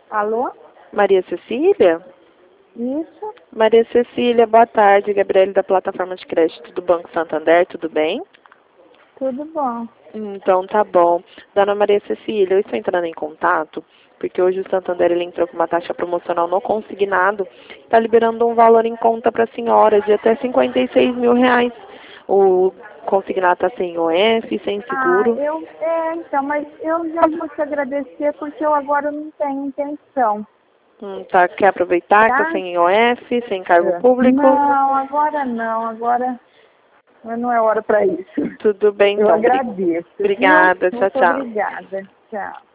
Alô? Maria Cecília? Isso? Maria Cecília, boa tarde. Gabriele da plataforma de crédito do Banco Santander, tudo bem? Tudo bom. Então tá bom. Dona Maria Cecília, eu estou entrando em contato porque hoje o Santander ele entrou com uma taxa promocional no consignado, está liberando um valor em conta para a senhora de até R$ 56.000. O consignado está sem OF, sem seguro. Então, mas eu já vou te agradecer porque eu agora não tenho intenção. Tá, quer aproveitar que Tá? está sem IOF, sem cargo público? Não, agora não. Agora não é hora para isso. Tudo bem, Eu então. agradeço, viu? Obrigada. Tchau, Muito tchau. obrigada. Tchau.